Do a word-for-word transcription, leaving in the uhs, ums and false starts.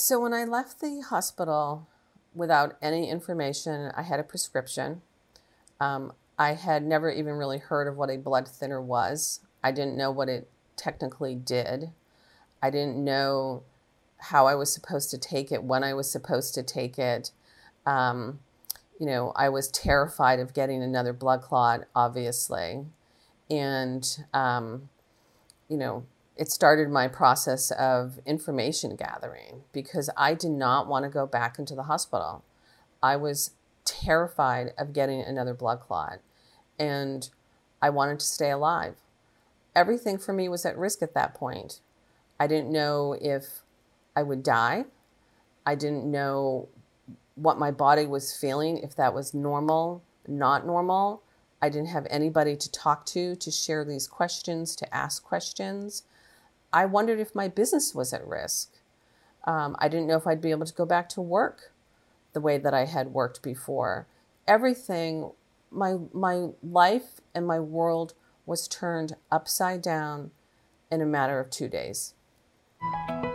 So when I left the hospital without any information, I had a prescription. Um, I had never even really heard of what a blood thinner was. I didn't know what it technically did. I didn't know how I was supposed to take it, when I was supposed to take it. Um, you know, I was terrified of getting another blood clot, obviously. And, um, you know, it started my process of information gathering because I did not want to go back into the hospital. I was terrified of getting another blood clot, and I wanted to stay alive. Everything for me was at risk at that point. I didn't know if I would die. I didn't know what my body was feeling, if that was normal, not normal. I didn't have anybody to talk to, to share these questions, to ask questions. I wondered if my business was at risk. Um, I didn't know if I'd be able to go back to work the way that I had worked before. Everything, my, my life and my world was turned upside down in a matter of two days.